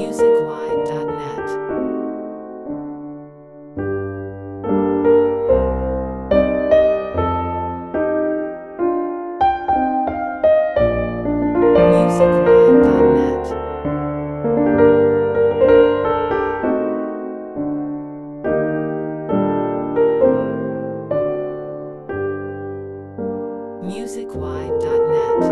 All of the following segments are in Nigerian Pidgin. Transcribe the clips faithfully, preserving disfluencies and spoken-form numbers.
musicwide dot net. musicwide dot net. musicwide dot net.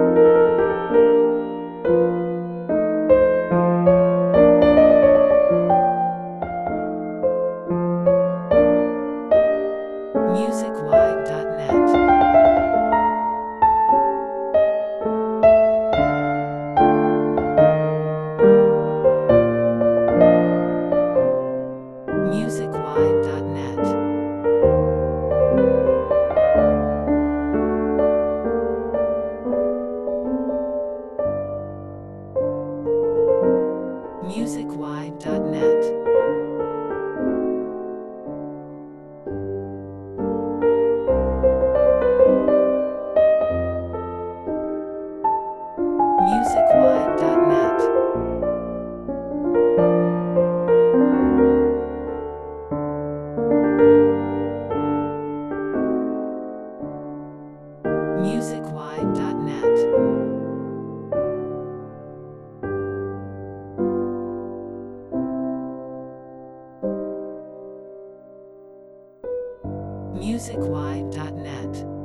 musicwide dot net. musicwide dot net. musicwide dot net. musicwide dot net. musicwide dot net. musicwide dot net.